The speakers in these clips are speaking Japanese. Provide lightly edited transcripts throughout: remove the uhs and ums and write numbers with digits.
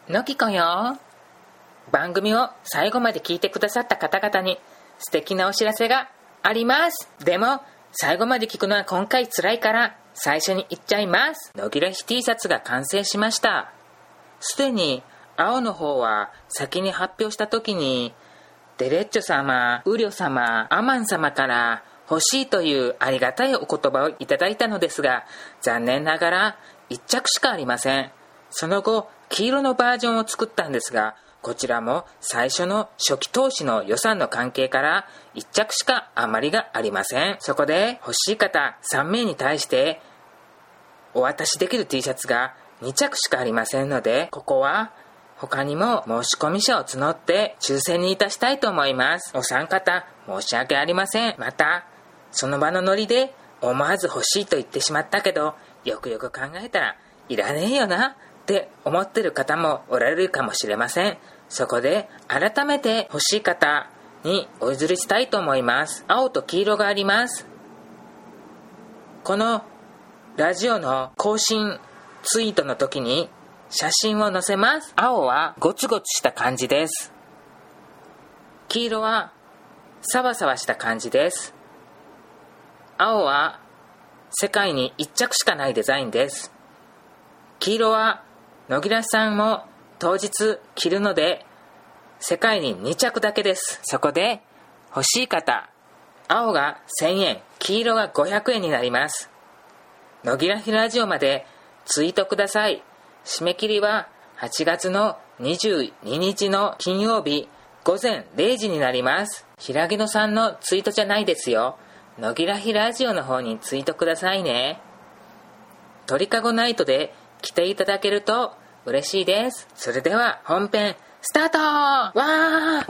のきこよ。番組を最後まで聞いてくださった方々に素敵なお知らせがあります。でも最後まで聞くのは今回辛いから最初に言っちゃいます。のぎらひ T シャツが完成しました。すでに青の方は先に発表した時にデレッチョ様、ウリョ様、アマン様から欲しいというありがたいお言葉をいただいたのですが、残念ながら1着しかありません。その後黄色のバージョンを作ったんですが、こちらも最初の初期投資の予算の関係から1着しか余りがありません。そこで欲しい方3名に対してお渡しできる T シャツが2着しかありませんので、ここは他にも申し込み者を募って抽選にいたしたいと思います。お三方申し訳ありません。またその場のノリで思わず欲しいと言ってしまったけど、よくよく考えたらいらねえよなって思ってる方もおられるかもしれません。そこで改めて欲しい方にお譲りしたいと思います。青と黄色があります。このラジオの更新ツイートの時に写真を載せます。青はゴツゴツした感じです。黄色はサワサワした感じです。青は世界に1着しかないデザインです。黄色は野木らさんも当日着るので世界に2着だけです。そこで欲しい方、青が1000円、黄色が500円になります。野木らひラジオまでツイートください。締め切りは8月の22日の金曜日午前0時になります。平木野さんのツイートじゃないですよ。野木らひラジオの方にツイートくださいね。鳥かごナイトで来ていただけると嬉しいです。それでは本編スタート。わー、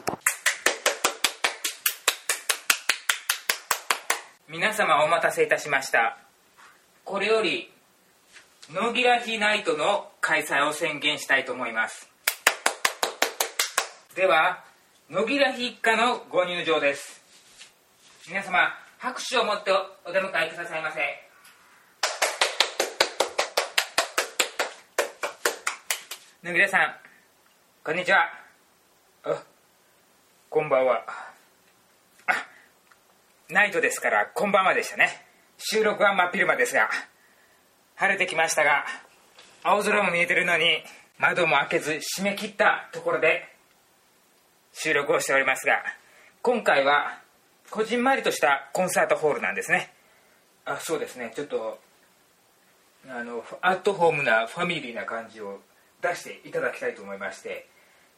皆様お待たせいたしました。これより野木らひナイトの開催を宣言したいと思います。では野木らひ一家のご入場です。皆様拍手を持ってお出迎えくださいませ。野木らさん、こんにちは。こんばんは。ナイトですからこんばんはでしたね。収録は真っ昼間ですが、晴れてきましたが青空も見えてるのに窓も開けず締め切ったところで収録をしておりますが、今回はこじんまりとしたコンサートホールなんですね。そうですね、ちょっとアットホームなファミリーな感じを出していただきたいと思いまして、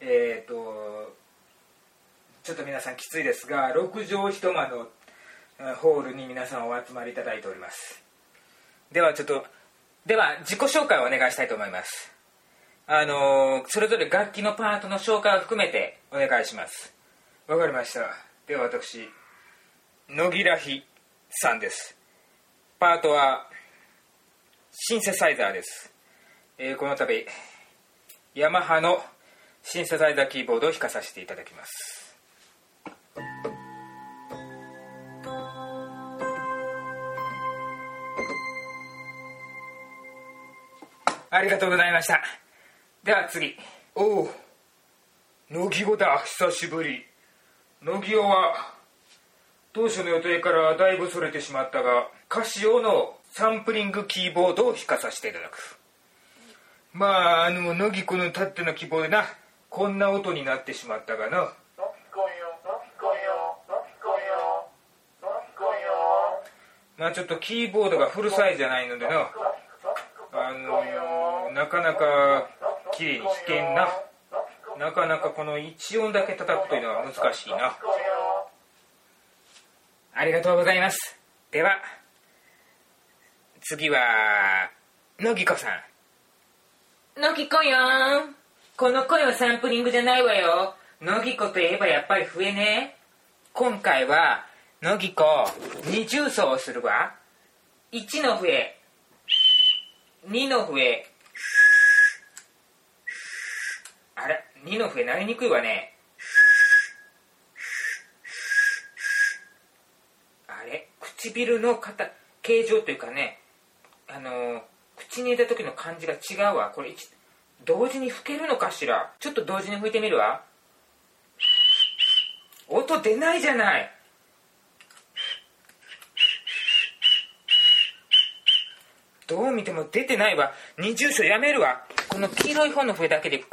ちょっと皆さんきついですが6畳一間のホールに皆さんお集まりいただいております。では自己紹介をお願いしたいと思います。それぞれ楽器のパートの紹介を含めてお願いします。わかりました。では私野木らひさんです。パートはシンセサイザーです。この度ヤマハのシンセサイザーキーボードを弾かさせていただきます。ありがとうございました。では次。おう、野木語だ、久しぶり。野木語は当初の予定からだいぶそれてしまったが、カシオのサンプリングキーボードを弾かさせていただく。野木子のたっての希望でな、こんな音になってしまったがな。ちょっとキーボードがフルサイズじゃないのでな、なかなか綺麗に弾けんな。なかなかこの1音だけ叩くというのは難しいな。ありがとうございます。では次は野木子さん。野木子よーん。この声はサンプリングじゃないわよ。野木子といえばやっぱり笛ね。今回は野木子二重奏をするわ。1の笛、2の笛。あれ、2の笛鳴りにくいわね。あれ、唇の形状というかね、口に入れた時の感じが違うわ。これ同時に吹けるのかしら。ちょっと同時に吹いてみるわ。音出ないじゃない。どう見ても出てないわ。二重唱やめるわ。この黄色い方の笛だけでいくから。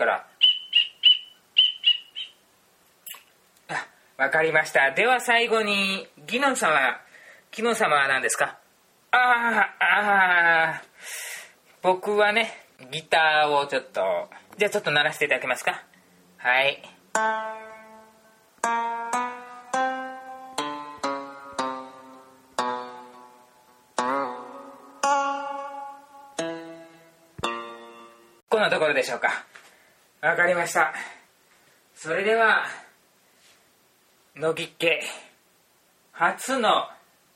わかりました。では最後にギノン様は何ですか？僕はね、ギターをちょっと鳴らしていただけますか？はい。こんなところでしょうか。わかりました。それでは乃木家初の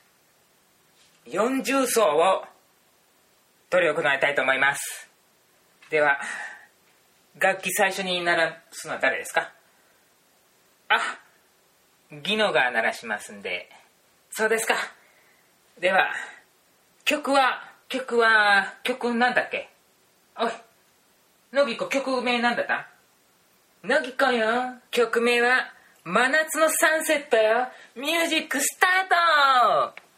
40奏を執り行いたいと思います。では楽器最初に鳴らすのは誰ですか？ギノが鳴らしますんで。そうですか。では曲なんだっけ？おい、乃木子、曲名なんだった？乃木子よ、曲名は真夏のサンセットよ。ミュージックスタート。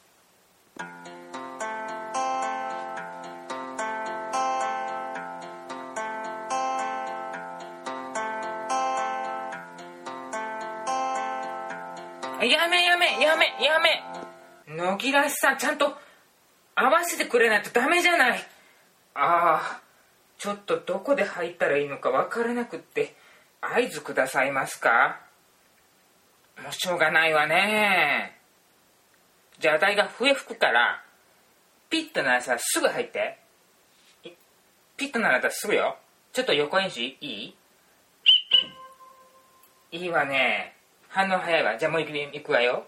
やめ乃木らしさちゃんと合わせてくれないとダメじゃない。ちょっとどこで入ったらいいのか分からなくって合図くださいますか？もうしょうがないわね。じゃああたいが笛吹くからピッと鳴らしたらすぐ入って。ピッと鳴らしたらすぐよ。ちょっと横演習いいわね。反応早いわ。じゃあもういくわよ。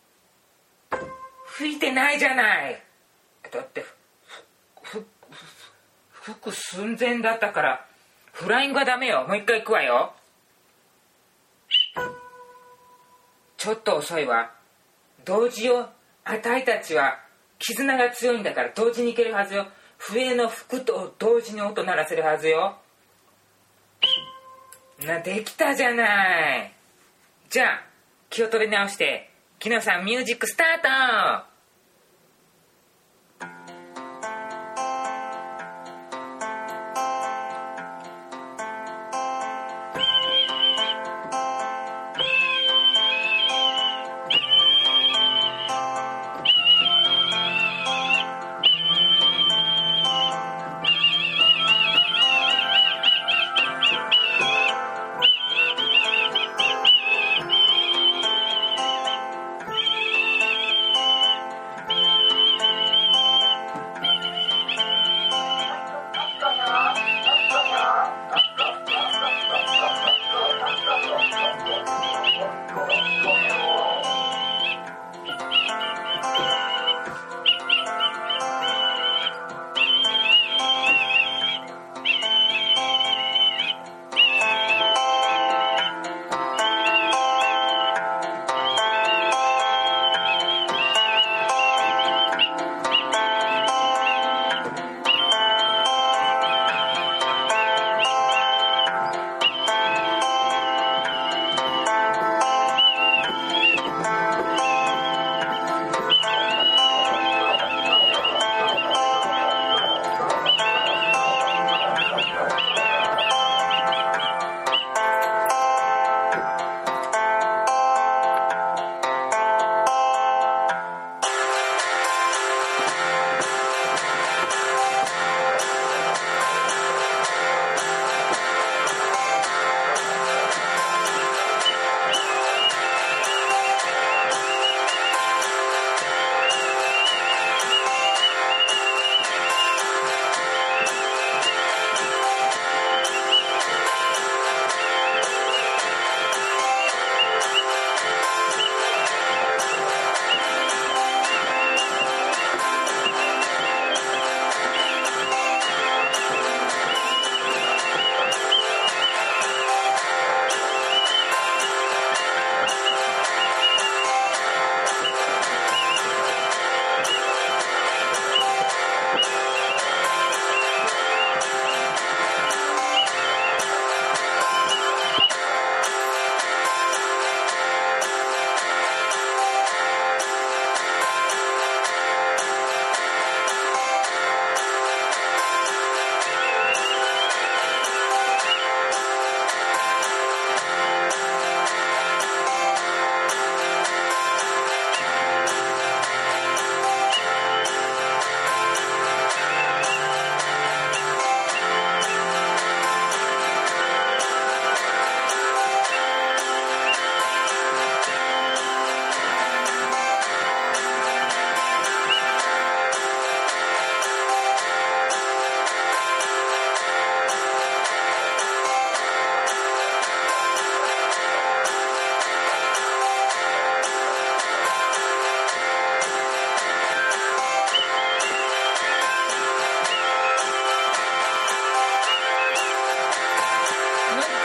吹いてないじゃない。だって吹く寸前だったからフライングはダメよ。もう一回いくわよ。ちょっと遅いわ。同時よ。あたいたちは絆が強いんだから同時にいけるはずよ。笛の吹くと同時に音鳴らせるはずよ。できたじゃない。じゃあ気を取り直して木野さんミュージックスタート。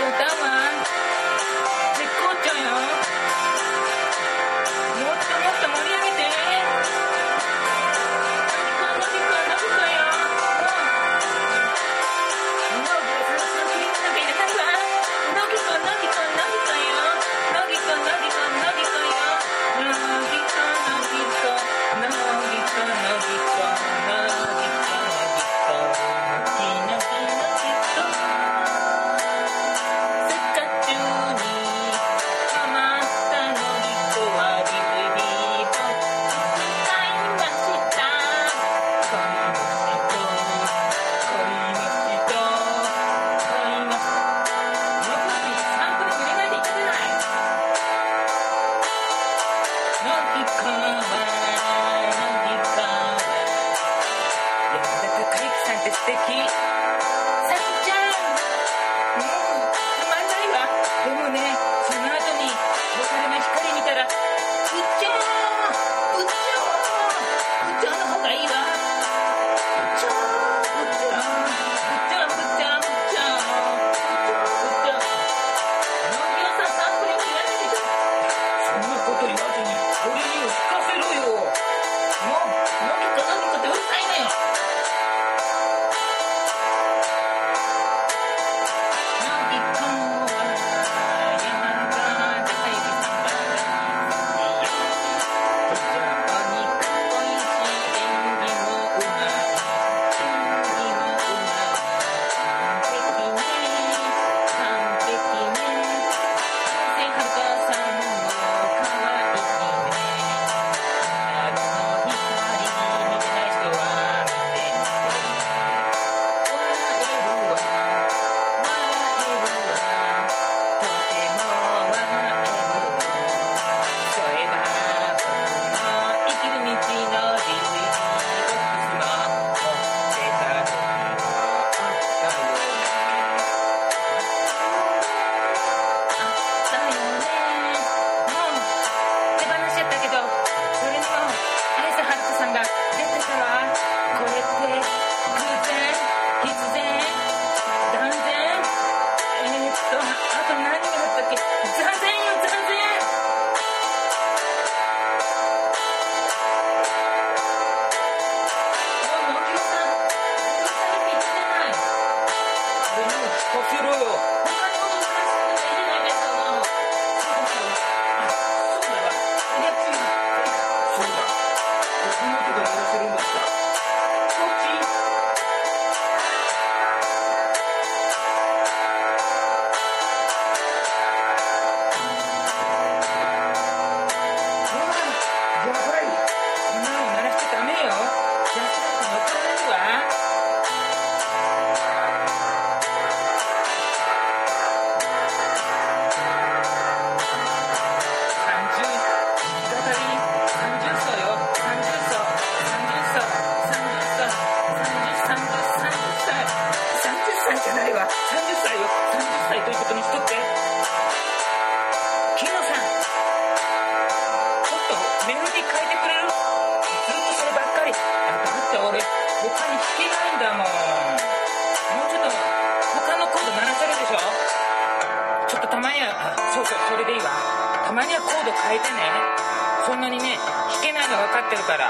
たまにはコード変えてね。そんなにね弾けないの分かってるから。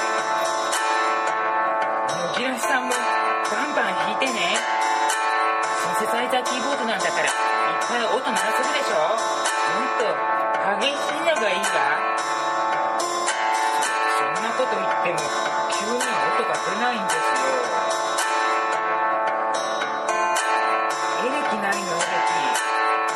ギラシさんもバンバン弾いてね。シンセサイザーキーボードなんだからいっぱい音鳴らせるでしょ。もっと激しいのがいいわ。そんなこと言っても急には音が出ないんですよ。エレキないの？エレキ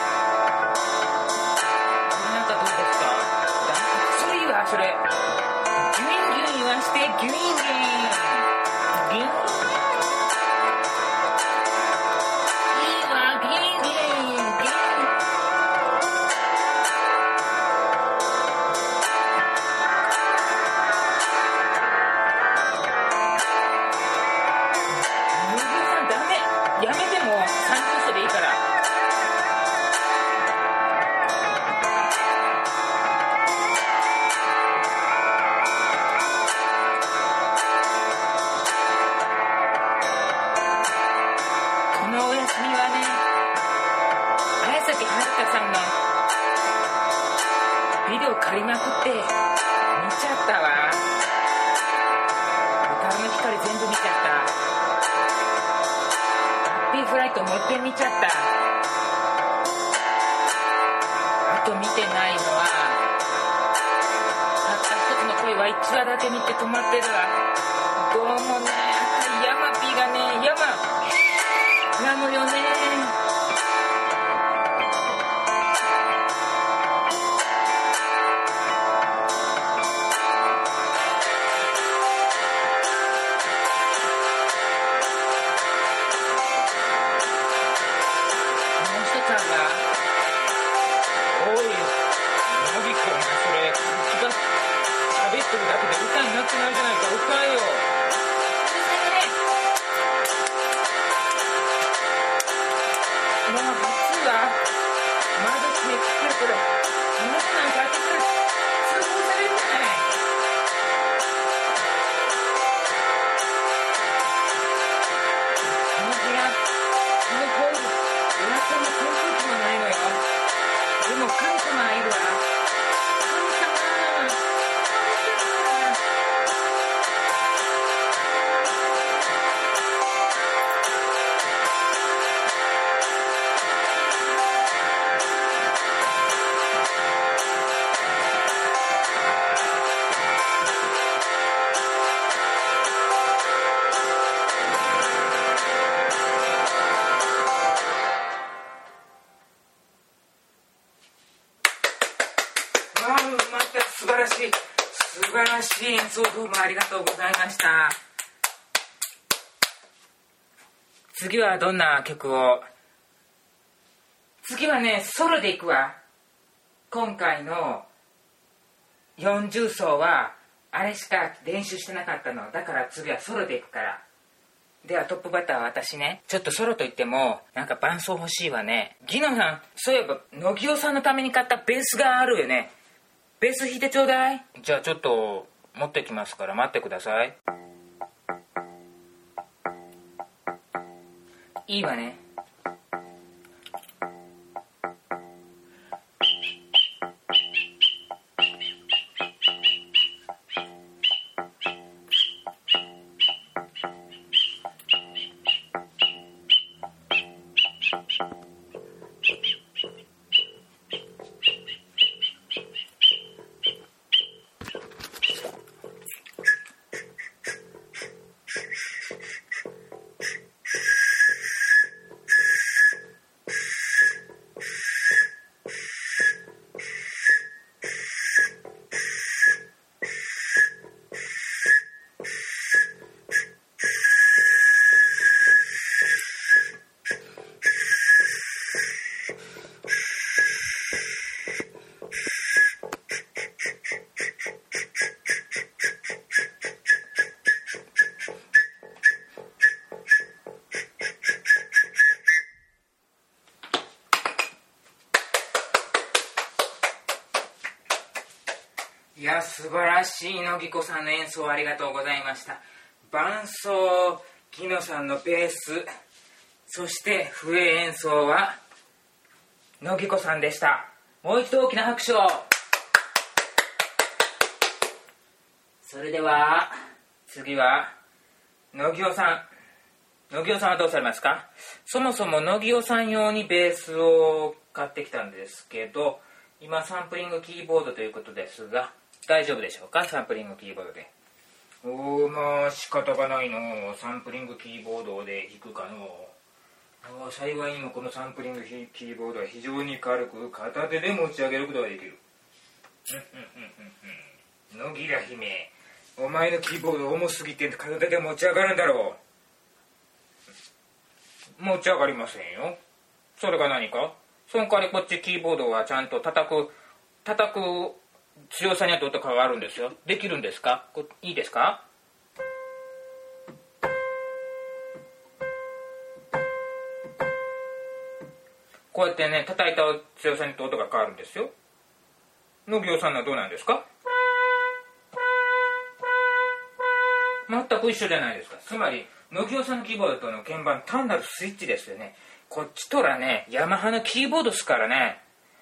それギュインギュイン言わしてギュインギュインギュインいいわギュインギュインギュイン無限さんダメやめても30歳でいいから。 崎遥さんのビデオ借りまくって見ちゃったわ。ボタンの光全部見ちゃった。ハッピーフライトもう一遍見ちゃった。あと見てないのはたった一つの恋は1話だけ見て止まってるわ。どうもね、ヤマピーがね、ヤマなのよね。素晴らしい演奏どうもありがとうございました。次はどんな曲を？次はね、ソロでいくわ。今回の40奏はあれしか練習してなかったのだから次はソロでいくから。ではトップバッターは私ね。ちょっとソロといってもなんか伴奏欲しいわね。ギノさん、そういえば野木尾さんのために買ったベースがあるよね。ベース弾いてちょうだい。じゃあちょっと持ってきますから待ってください。いいわね。いや、素晴らしい野木子さんの演奏ありがとうございました。伴奏ギノさんのベース、そして笛演奏は野木子さんでした。もう一度大きな拍手を。それでは次は野木尾さん。野木尾さんはどうされますか？そもそも野木尾さん用にベースを買ってきたんですけど、今サンプリングキーボードということですが、大丈夫でしょうか？サンプリングキーボードで。まあ仕方がないの。サンプリングキーボードで弾くかの。幸いにもこのサンプリングキーボードは非常に軽く、片手で持ち上げることができる。野木ら姫、お前のキーボード重すぎて片手で持ち上がるんだろう。持ち上がりませんよ。それが何か？その代わりこっちキーボードはちゃんと叩く強さによって音が変わるんですよ。できるんですか？いいですか？こうやってね、叩いた強さによって音が変わるんですよ。野木尾さんのはどうなんですか？全く一緒じゃないですか。つまり野木尾さんのキーボードとの鍵盤単なるスイッチですよね。 こっちとらね、ヤマハのキーボードっすからね。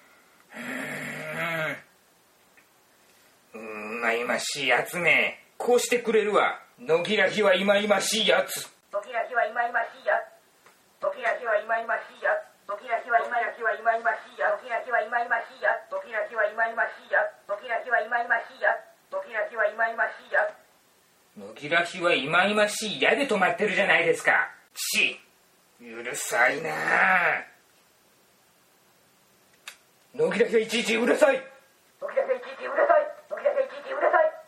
まいましいやつめ。こうしてくれるわ。野木らひはいまいましいやつ。 野木らひはいまいましいやつ。野木らひはいまいましいやつ。野木らひはいまいましいやつ。野木らひはいまいましいやつ。野木らひはいまいましいやつ。野木らひはいまいましいやつ。野木らひはいまいましいやつ。 野木らひはいまいましいやで止まってるじゃないですか。うるさいなあ。野木らひはいちいちうるさい。 野木らひはいちいちうるさい。野木らひはいちいちうるさい。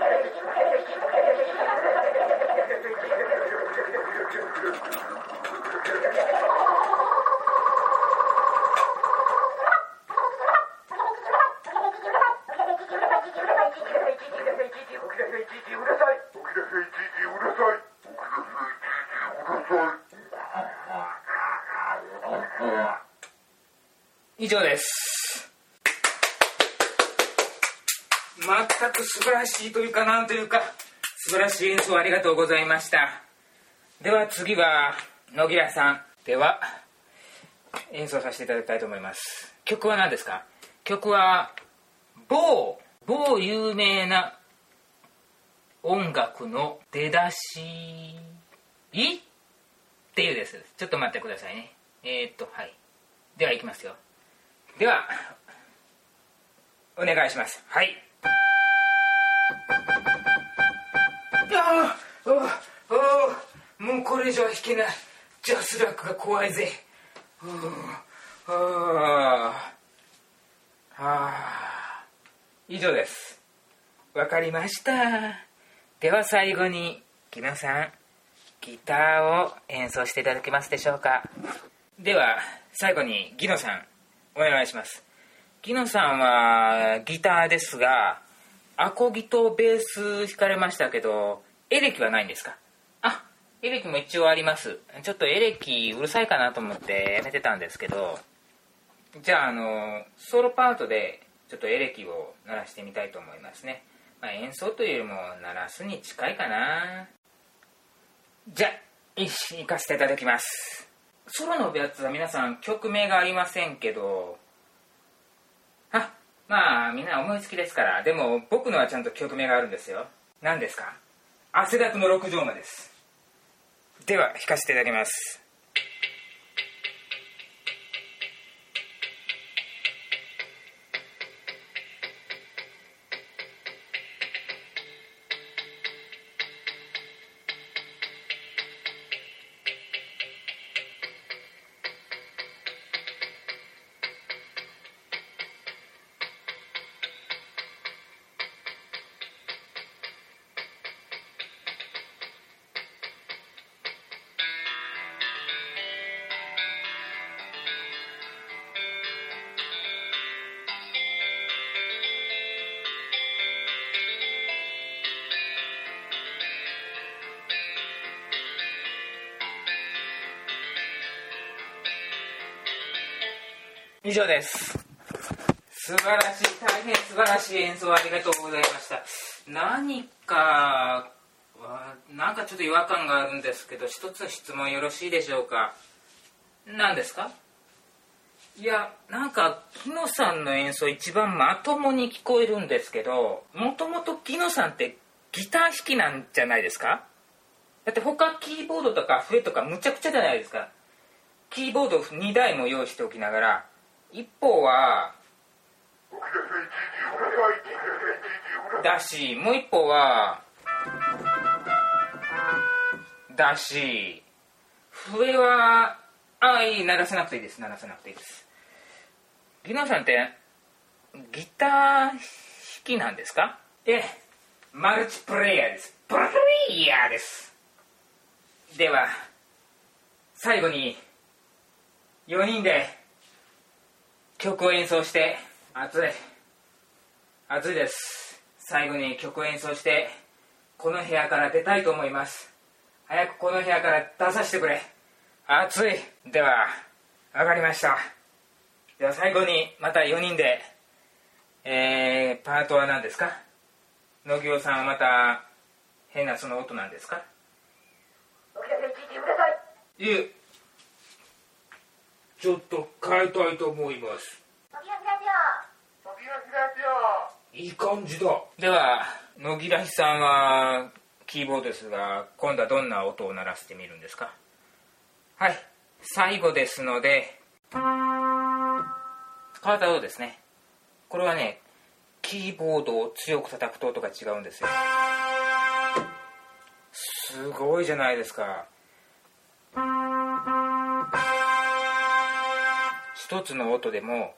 以上です。全く素晴らしいというかなんというか素晴らしい演奏ありがとうございました。では次は野木らさんでは演奏させていただきたいと思います。曲は何ですか？曲は某有名な音楽の出だしっていうです。ちょっと待ってくださいね。はい。では行きますよ。ではお願いします。はい。もうこれ以上は弾けない。ジャスラックが怖いぜ。以上です。わかりました。では最後にギノさんギターを演奏していただけますでしょうか。では最後にギノさんお願いします。ギノさんはギターですがアコギとベース弾かれましたけどエレキはないんですか？エレキも一応あります。ちょっとエレキうるさいかなと思ってやめてたんですけど、じゃあソロパートでちょっとエレキを鳴らしてみたいと思いますね。演奏というよりも鳴らすに近いかな。じゃあ行かせていただきます。ソロのやつは皆さん曲名がありませんけど、みんな思いつきですから。でも僕のはちゃんと曲名があるんですよ。何ですか？汗だくの六条間です。では弾かせていただきます。以上です。素晴らしい、大変素晴らしい演奏ありがとうございました。なんかちょっと違和感があるんですけど、一つ質問よろしいでしょうか。何ですか？いや、なんかギノさんの演奏一番まともに聞こえるんですけど、もともとギノさんってギター弾きなんじゃないですか？だって他キーボードとか笛とかむちゃくちゃじゃないですか。キーボード2台も用意しておきながら、一方はだし、もう一方はだし、笛は鳴らさなくていいです。ギノさんってギター弾きなんですか？マルチプレイヤーです。では最後に4人で曲を演奏して、暑いです。最後に曲を演奏してこの部屋から出たいと思います。早くこの部屋から出させてくれ。暑い。では分かりました。では最後にまた4人で、パートは何ですか？野木さんはまた変なその音なんですか？ ちょっと変えたいと思います。いい感じだ。では野木らひさんはキーボードですが、今度はどんな音を鳴らしてみるんですか？はい、最後ですので、変わった音ですね。これはね、キーボードを強く叩くと音が違うんですよ。すごいじゃないですか。一つの音でも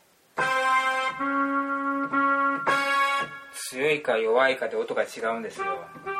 強いか弱いかで音が違うんですよ。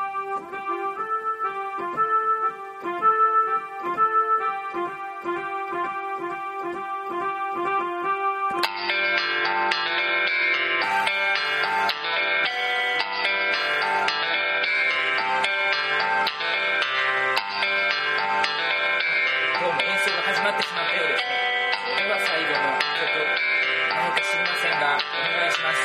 どうも演奏が始まってしまったようですね。それは最後の曲、何か知りませんがお願いします。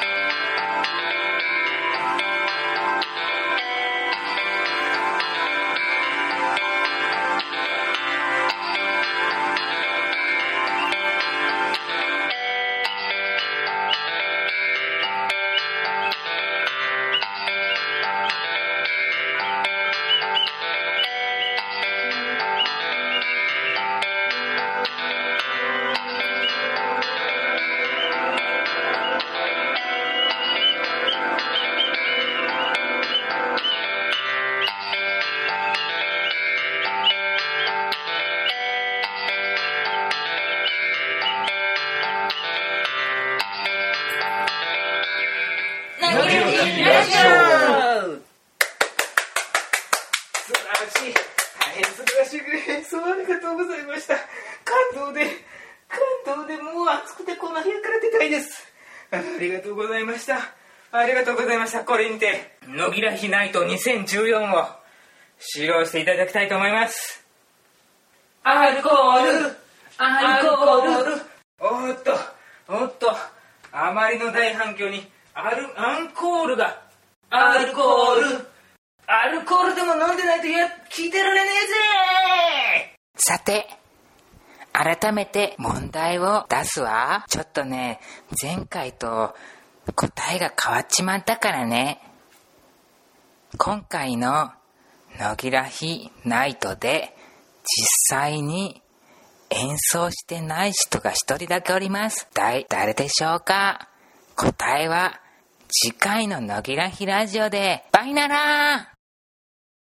素晴らしい演奏ありがとうございました。感動でもう暑くてこの部屋から出たいです。ありがとうございました。これにて野木らひナイト2014を使用していただきたいと思います。アルコールおっとあまりの大反響にアルコールでも飲んでないと聞いてられねえぜ。 さて、改めて問題を出すわ。ちょっとね、前回と答えが変わっちまったからね。今回の野木らひナイトで実際に演奏してない人が一人だけおります。誰でしょうか？答えは次回の野木らひラジオで。バイナラー。